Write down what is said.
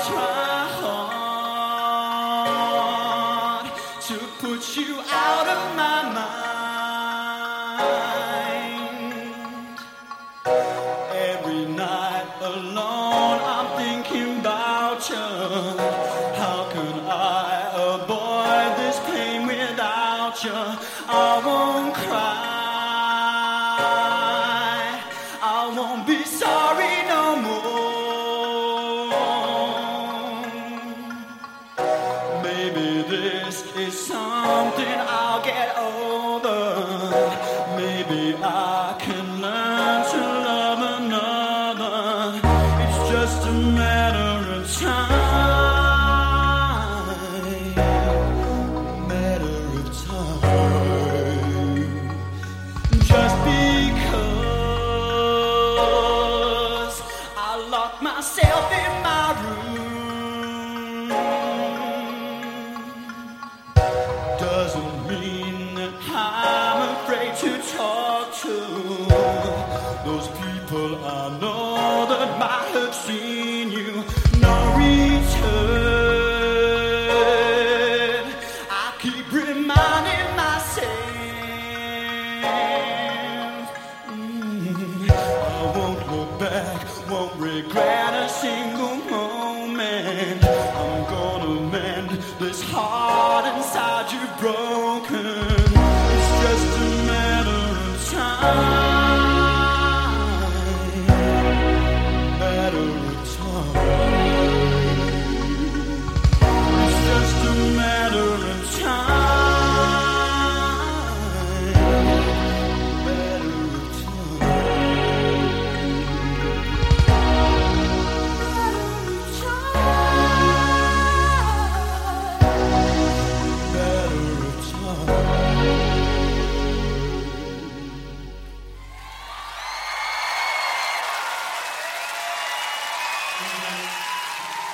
try hard to put you out of my mind. Every night alone I'm thinking about you. How can I avoid this pain without you? I won't cry, I won't be sorry no more. Maybe this is something I'll get over. Maybe I can learn to love another. It's just a matter of time, matter of time. Just because I locked myself in my room doesn't mean that I'm afraid to talk to those people I know that might have seen you. No return. I keep reminding myself, I won't look back, won't regret a single moment. I'm gonna mend this heart inside you broke.